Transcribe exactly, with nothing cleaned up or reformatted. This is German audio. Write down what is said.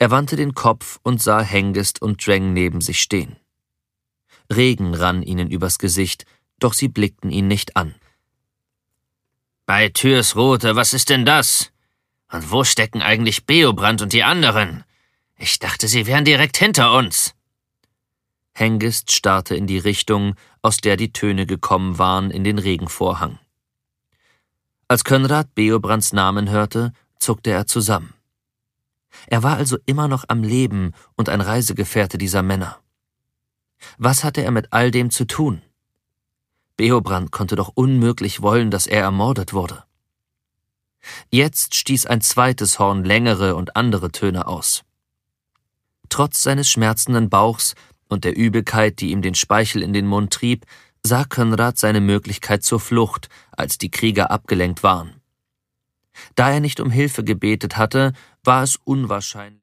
Er wandte den Kopf und sah Hengist und Dreng neben sich stehen. Regen rann ihnen übers Gesicht, doch sie blickten ihn nicht an. »Bei Tyrs Rothe, was ist denn das? Und wo stecken eigentlich Beobrand und die anderen? Ich dachte, sie wären direkt hinter uns.« Hengist starrte in die Richtung, aus der die Töne gekommen waren, in den Regenvorhang. Als Konrad Beobrands Namen hörte, zuckte er zusammen. Er war also immer noch am Leben und ein Reisegefährte dieser Männer. Was hatte er mit all dem zu tun? Beobrand konnte doch unmöglich wollen, dass er ermordet wurde. Jetzt stieß ein zweites Horn längere und andere Töne aus. Trotz seines schmerzenden Bauchs und der Übelkeit, die ihm den Speichel in den Mund trieb, sah Konrad seine Möglichkeit zur Flucht, als die Krieger abgelenkt waren. Da er nicht um Hilfe gebetet hatte, war es unwahrscheinlich,